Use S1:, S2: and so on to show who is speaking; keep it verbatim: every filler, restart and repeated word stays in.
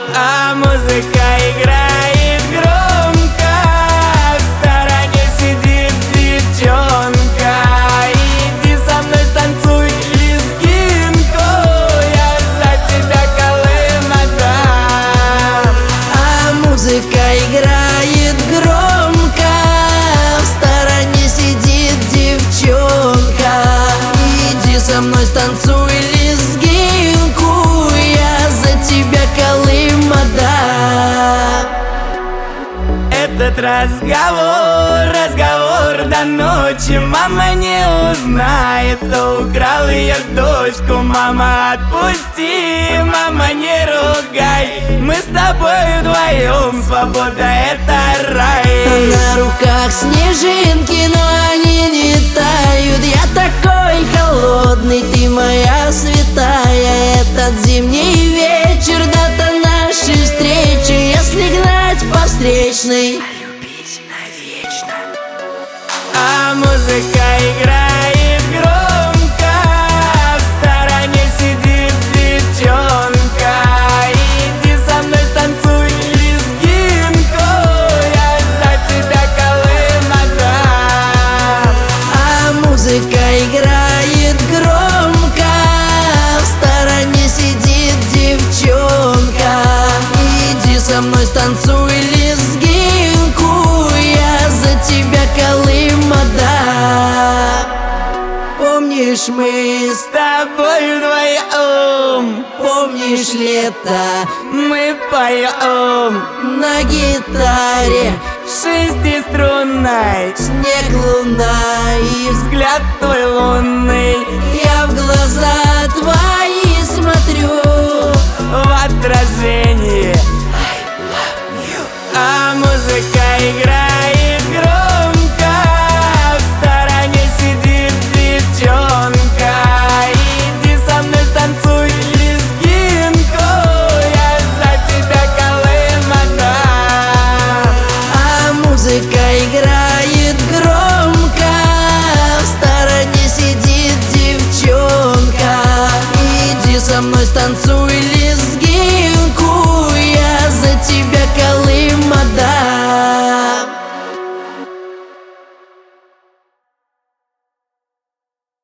S1: А музыка играет громко, в стороне сидит девчонка. Иди со мной станцуй лезгинку, я за тебя колым отдам.
S2: А музыка играет громко, в стороне сидит девчонка. Иди со мной станцуй лезгинку, я за тебя колым отдам.
S1: Этот разговор, разговор до ночи. Мама не узнает, кто украл ее дочку. Мама, отпусти, мама, не ругай. Мы с тобой вдвоем, свобода — это рай.
S2: На руках снежинки, но они не тают. Я такой холодный, ты моя святая. Этот зимний вечер, дата нашей встречи. Если гнать по встречной, любить навечно.
S1: А музыка играет громко, в стороне сидит девчонка. Иди со мной станцуй лезгинку, я за тебя колым отдам.
S2: А музыка играет громко, в стороне сидит девчонка. Иди со мной станцуй лезгинку, я за тебя колым отдам. Помнишь, мы
S1: С тобой вдвоем
S2: помнишь лето
S1: мы поем
S2: на гитаре,
S1: шестиструнной.
S2: снег, луна и взгляд.
S1: Взгляд твой лунный
S2: Я в глаза твои смотрю,
S1: в отражении. А музыка играет громко, в стороне сидит девчонка. Иди со мной станцуй лезгинку, я за тебя колым отдам.
S2: а музыка играет громко, в стороне сидит девчонка. Иди со мной станцуй.